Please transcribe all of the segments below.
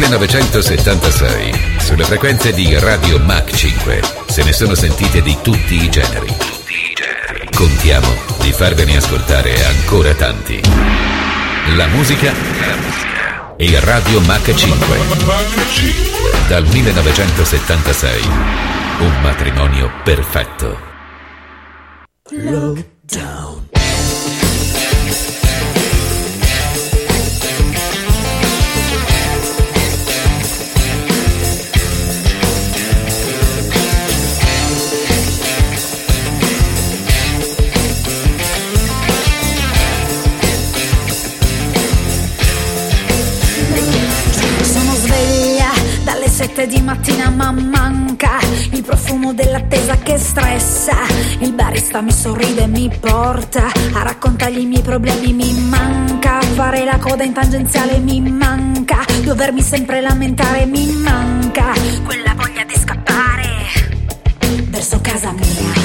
1976, sulle frequenze di Radio Mach 5, se ne sono sentite di tutti i generi. Contiamo di farvene ascoltare ancora tanti. La musica e Radio Mach 5. Dal 1976, un matrimonio perfetto. Lockdown. Di mattina ma manca il profumo dell'attesa che stressa. Il barista mi sorride e mi porta a raccontargli i miei problemi. Mi manca fare la coda in tangenziale, mi manca dovermi sempre lamentare, mi manca quella voglia di scappare verso casa mia.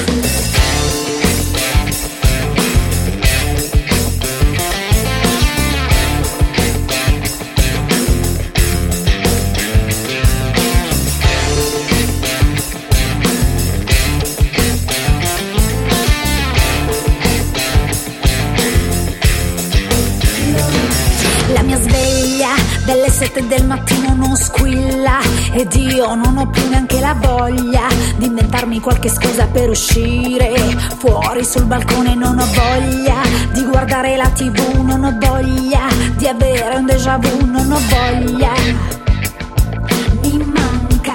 Delle 7 del mattino non squilla ed io non ho più neanche la voglia di inventarmi qualche scusa per uscire fuori sul balcone. Non ho voglia di guardare la TV, non ho voglia di avere un déjà vu, non ho voglia. Mi manca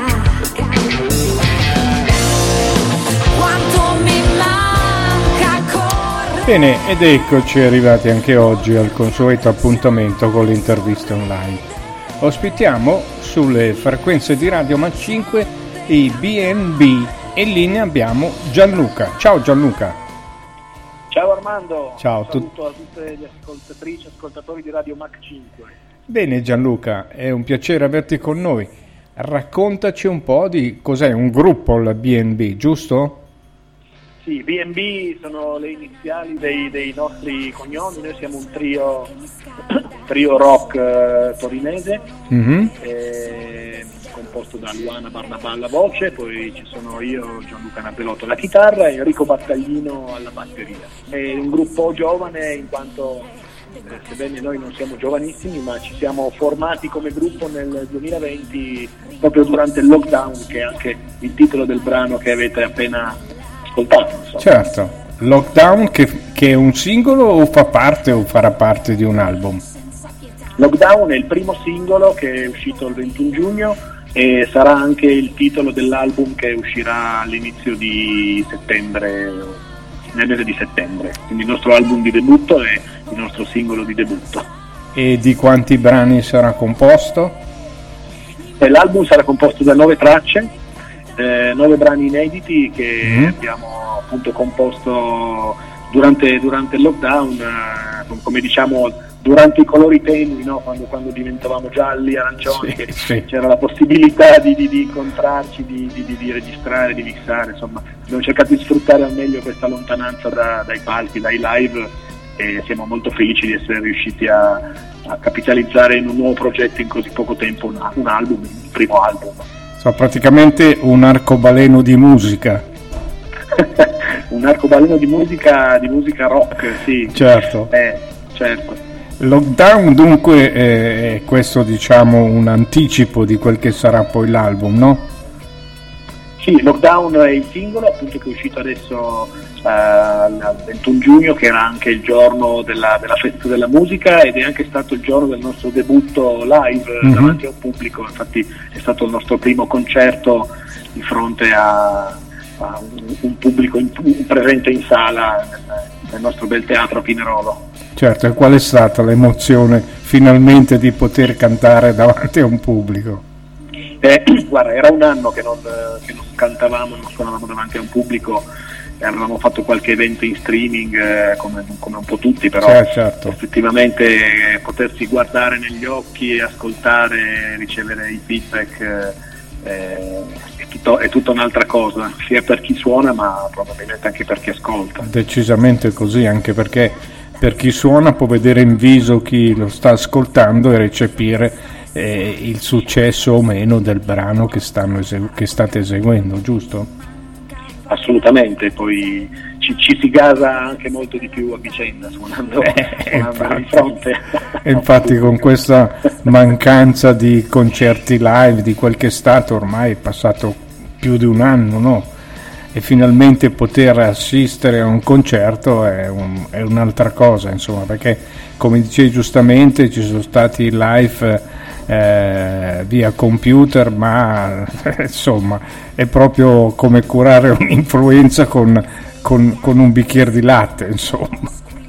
quanto mi manca correre. Bene, ed eccoci arrivati anche oggi al consueto appuntamento con l'intervista online. Ospitiamo sulle frequenze di Radio Mach 5 i B&B e in linea abbiamo Gianluca. Ciao Gianluca. Ciao Armando. Ciao. Un saluto a tutte le ascoltatrici e ascoltatori di Radio Mach 5. Bene Gianluca, è un piacere averti con noi. Raccontaci un po' di cos'è un gruppo, la B&B, giusto? Sì, B&B sono le iniziali dei nostri cognomi. Noi siamo un trio rock torinese, composto da Luana Barnabà alla voce, poi ci sono io, Gianluca Nabelotto alla chitarra e Enrico Battaglino alla batteria. È un gruppo giovane in quanto, sebbene noi non siamo giovanissimi, ma ci siamo formati come gruppo nel 2020 proprio durante il lockdown, che è anche il titolo del brano che avete appena ascoltato. Insomma. Certo, Lockdown che è un singolo o fa parte o farà parte di un album? Lockdown è il primo singolo che è uscito il 21 giugno e sarà anche il titolo dell'album che uscirà all'inizio di settembre, nel mese di settembre. Quindi il nostro album di debutto è il nostro singolo di debutto. E di quanti brani sarà composto? L'album sarà composto da 9 tracce, 9 brani inediti che abbiamo appunto composto durante il lockdown, come diciamo durante i colori tenui, no? quando diventavamo gialli, arancioni, sì. C'era la possibilità di incontrarci, di registrare, di mixare, insomma abbiamo cercato di sfruttare al meglio questa lontananza dai palchi, dai live, e siamo molto felici di essere riusciti a capitalizzare in un nuovo progetto in così poco tempo, un album, il primo album. Praticamente un arcobaleno di musica. Un arcobaleno di musica rock, sì. Certo. Certo. Lockdown dunque è questo, diciamo, un anticipo di quel che sarà poi l'album, no? Sì, Lockdown è il singolo appunto che è uscito adesso il 21 giugno, che era anche il giorno della festa della musica ed è anche stato il giorno del nostro debutto live davanti a un pubblico. Infatti è stato il nostro primo concerto di fronte a un pubblico presente in sala nel nostro bel teatro a Pinerolo. Certo, e qual è stata l'emozione finalmente di poter cantare davanti a un pubblico? Guarda, era un anno che non cantavamo, non suonavamo davanti a un pubblico. Avevamo fatto qualche evento in streaming come un po' tutti, però certo. Effettivamente potersi guardare negli occhi, ascoltare, ricevere i feedback è tutta un'altra cosa, sia per chi suona ma probabilmente anche per chi ascolta. Decisamente così, anche perché per chi suona può vedere in viso chi lo sta ascoltando e recepire il successo o meno del brano che state eseguendo, giusto? Assolutamente, poi ci si gasa anche molto di più a vicenda suonando di fronte. Infatti con questa mancanza di concerti live, di quel che è stato, ormai è passato più di un anno, no? E finalmente poter assistere a un concerto è un'altra cosa, insomma, perché come dicevi giustamente ci sono stati live via computer, ma insomma è proprio come curare un'influenza con un bicchiere di latte, insomma.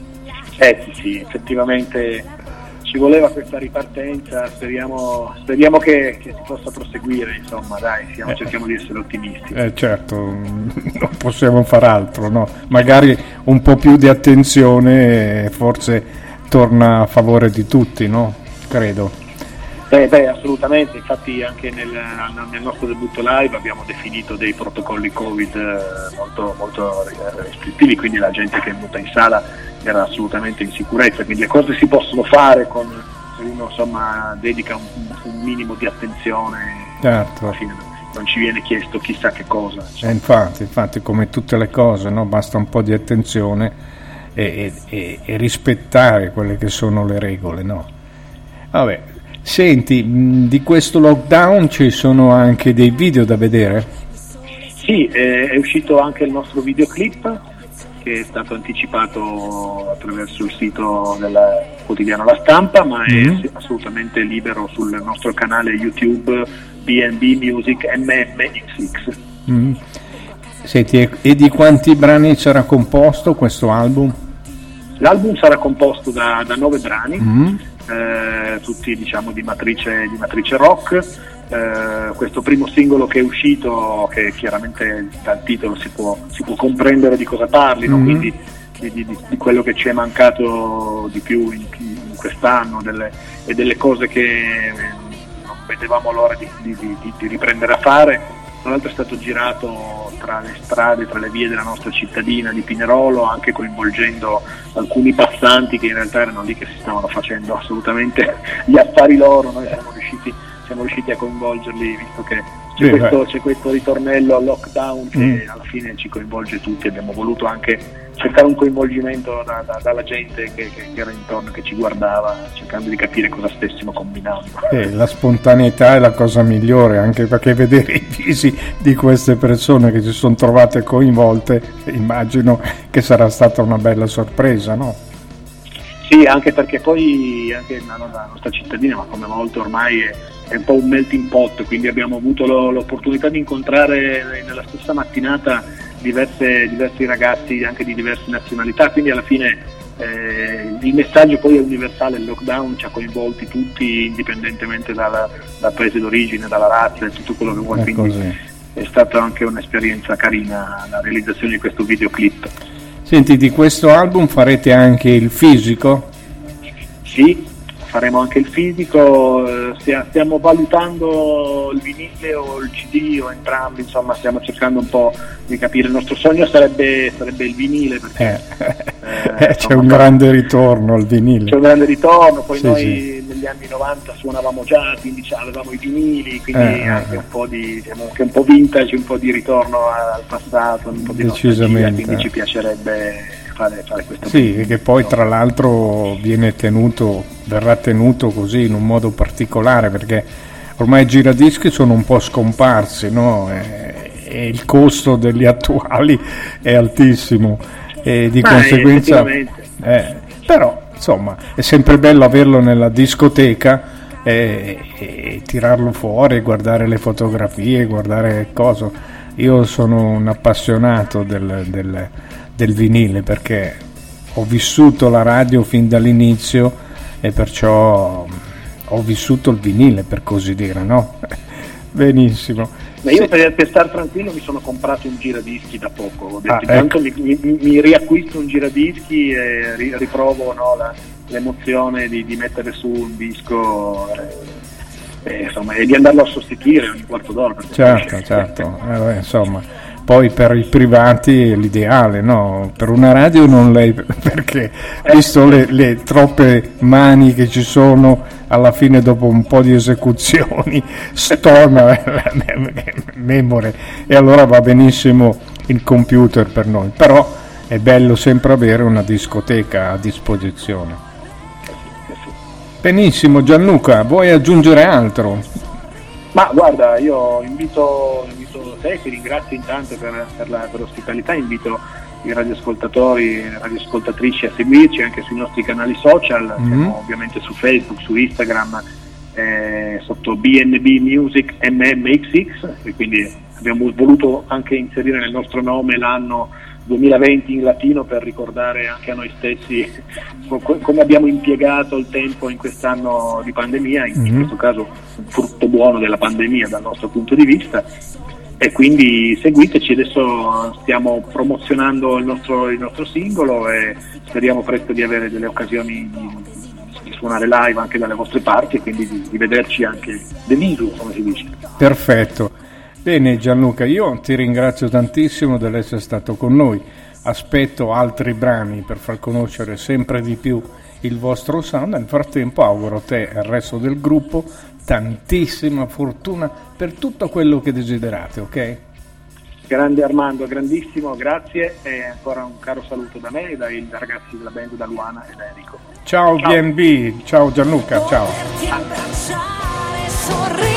Sì, effettivamente ci voleva questa ripartenza, speriamo che si possa proseguire, insomma, dai, cerchiamo di essere ottimisti. Certo, non possiamo far altro, no? Magari un po' più di attenzione forse torna a favore di tutti, no? Credo. Assolutamente, infatti anche nel nostro debutto live abbiamo definito dei protocolli Covid molto restrittivi, quindi la gente che è venuta in sala era assolutamente in sicurezza, quindi le cose si possono fare se uno insomma dedica un minimo di attenzione, certo. Alla fine non ci viene chiesto chissà che cosa. Infatti come tutte le cose, no? Basta un po' di attenzione e rispettare quelle che sono le regole, no? Vabbè. Senti, di questo lockdown ci sono anche dei video da vedere? Sì, è uscito anche il nostro videoclip, che è stato anticipato attraverso il sito del quotidiano La Stampa, ma è assolutamente libero sul nostro canale YouTube B&B Music MMXX. Senti, e di quanti brani sarà composto questo album? L'album sarà composto da 9 brani. Tutti diciamo di matrice rock. Questo primo singolo che è uscito, che chiaramente dal titolo si può comprendere di cosa parli, no? Quindi di quello che ci è mancato di più in quest'anno, delle cose che non vedevamo l'ora di riprendere a fare. Tra l'altro è stato girato tra le strade, tra le vie della nostra cittadina di Pinerolo, anche coinvolgendo alcuni passanti che in realtà erano lì che si stavano facendo assolutamente gli affari loro. Noi siamo riusciti a coinvolgerli, visto che c'è questo ritornello al lockdown che alla fine ci coinvolge tutti. Abbiamo voluto anche cercare un coinvolgimento dalla gente che era intorno, che ci guardava, cercando di capire cosa stessimo combinando. La spontaneità è la cosa migliore, anche perché vedere i visi di queste persone che si sono trovate coinvolte, immagino che sarà stata una bella sorpresa, no? Sì, anche perché poi anche la nostra cittadina, ma come molte ormai è un po' un melting pot, quindi abbiamo avuto l'opportunità di incontrare nella stessa mattinata diversi ragazzi anche di diverse nazionalità, quindi alla fine il messaggio poi è universale. Il lockdown ci ha coinvolti tutti indipendentemente dal paese d'origine, dalla razza e tutto quello che vuoi, quindi così. È stata anche un'esperienza carina la realizzazione di questo videoclip. Senti, di questo album farete anche il fisico? Sì, faremo anche il fisico, stiamo valutando il vinile o il CD o entrambi, insomma stiamo cercando un po' di capire. Il nostro sogno sarebbe il vinile, perché c'è un grande ritorno al vinile. C'è un grande ritorno, poi sì, noi negli anni 90 suonavamo già, quindi avevamo i vinili, quindi anche un po' anche un po' vintage, un po' di ritorno al passato, un po' di nostalgia, quindi ci piacerebbe fare questo. Sì, che poi tra l'altro verrà tenuto così in un modo particolare, perché ormai i giradischi sono un po' scomparsi, no? E il costo degli attuali è altissimo e di conseguenza però insomma è sempre bello averlo nella discoteca e tirarlo fuori, guardare le fotografie, guardare cosa. Io sono un appassionato del vinile, perché ho vissuto la radio fin dall'inizio e perciò ho vissuto il vinile, per così dire, no? Benissimo. Ma io per star tranquillo mi sono comprato un giradischi da poco, ho detto intanto mi riacquisto un giradischi e riprovo, no, l'emozione di mettere su un disco insomma, e di andarlo a sostituire ogni quarto d'ora. Certo, insomma poi per i privati è l'ideale, no? Per una radio non lei, perché visto le troppe mani che ci sono, alla fine dopo un po' di esecuzioni storna memore, e allora va benissimo il computer per noi, però è bello sempre avere una discoteca a disposizione. Benissimo, Gianluca, vuoi aggiungere altro? Ma guarda, io invito te, ti ringrazio intanto per l'ospitalità, invito i radioascoltatori e radioascoltatrici a seguirci anche sui nostri canali social, siamo ovviamente su Facebook, su Instagram, sotto BNB Music MMXX, e quindi abbiamo voluto anche inserire nel nostro nome l'anno 2020 in latino per ricordare anche a noi stessi come abbiamo impiegato il tempo in quest'anno di pandemia, in questo caso un frutto buono della pandemia dal nostro punto di vista, e quindi seguiteci. Adesso stiamo promozionando il nostro singolo e speriamo presto di avere delle occasioni di suonare live anche dalle vostre parti, e quindi di vederci anche de visu, come si dice. Perfetto. Bene Gianluca, io ti ringrazio tantissimo dell'essere stato con noi, aspetto altri brani per far conoscere sempre di più il vostro sound. Nel frattempo auguro a te e al resto del gruppo tantissima fortuna per tutto quello che desiderate, ok? Grande Armando, grandissimo, grazie, e ancora un caro saluto da me e dai ragazzi della band, da Luana e da Enrico. Ciao BNB, ciao Gianluca, ciao.